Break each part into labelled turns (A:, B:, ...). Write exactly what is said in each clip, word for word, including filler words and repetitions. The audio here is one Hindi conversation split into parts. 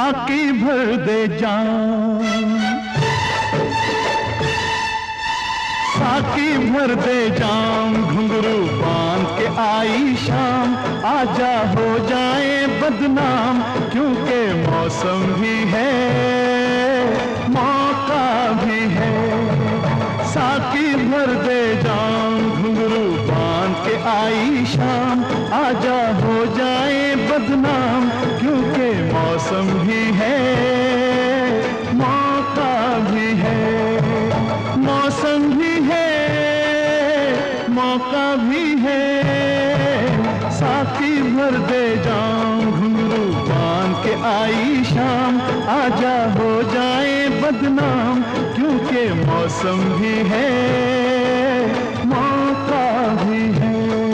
A: साकी भर दे जाम, साकी भर दे जाम, घुंघरू बांध के आई शाम, आजा हो जाए बदनाम, क्योंकि मौसम भी है मौका भी है। साकी भर दे जाम, घुंघरू बांध के आई शाम, आजा हो जाए बदनाम, क्योंकि मौसम भी है मौका भी है। मौसम भी है मौका भी है, साकी भर दे जाम, घुंघरू बांध के आई शाम, आजा हो जाए बदनाम, क्योंकि मौसम भी है मौका भी है।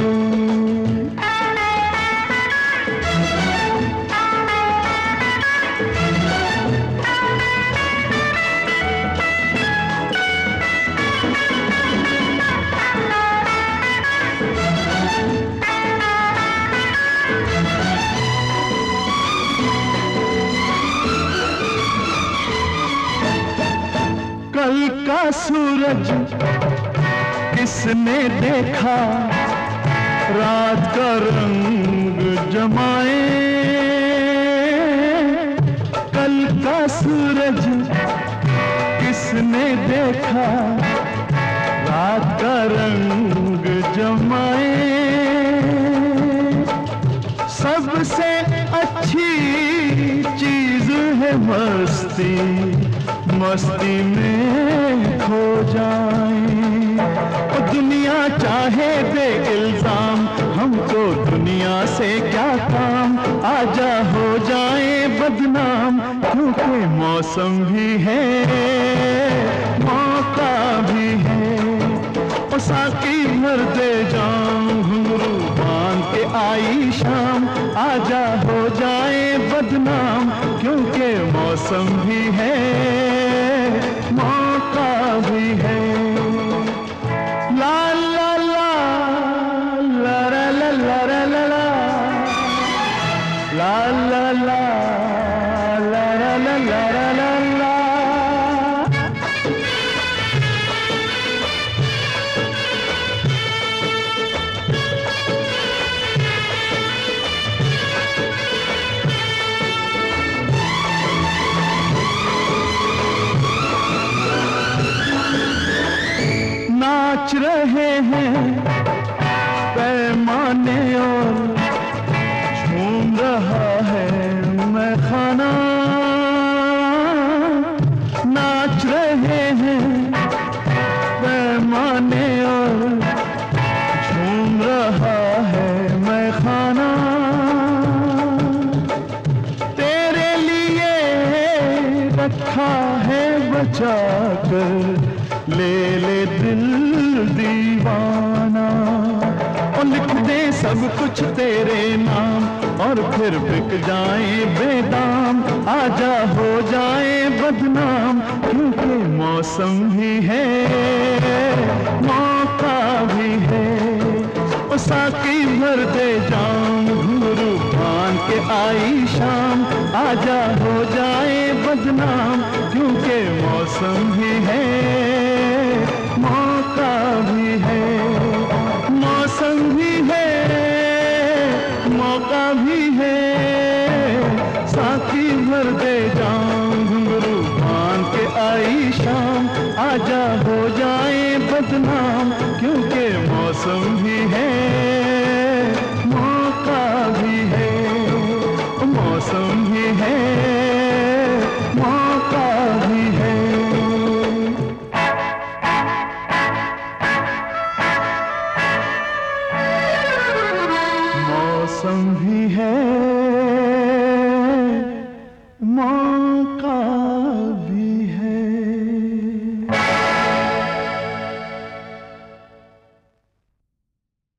A: कल का सूरज किसने देखा, रात का रंग जमाए। कल का सूरज किसने देखा, रात का रंग जमाए। सबसे अच्छी चीज है मस्ती, मस्ती में खो जाए। और दुनिया चाहे दे इल्जाम, हमको दुनिया से क्या काम, आजा हो जाए बदनाम, क्योंकि मौसम भी है मौका भी है। और साकी भर दे जाम, घुंघरू बांध के आई शाम, आजा हो जाए बदनाम, क्योंकि मौसम भी है मौका भी है। ला ला ला ला ला ला ला ला ला ला ला ला ला ला ला ला ला। नाच रहे हैं पैमाने और झूम रहा है मैखाना। नाच रहे हैं पैमाने और झूम रहा है मैखाना। तेरे लिए रखा है बचा कर, ले ले दिल दीवाना। और लिख दे सब कुछ तेरे नाम, और फिर बिक जाए बेदाम, आजा हो जाए बदनाम, क्योंकि मौसम भी है मौका भी है। और साकी भर दे जाम, घुंघरू बांध के आई शाम, आजा हो जाए बदनाम, क्योंकि मौसम भी है मौका भी है। मौसम भी है मौका भी है, साकी भर दे जाम, घुंघरू बांध के आई शाम, आजा हो जाए बदनाम, क्योंकि मौसम भी है मौका भी है। मौसम भी है मौका भी है। मौसम भी है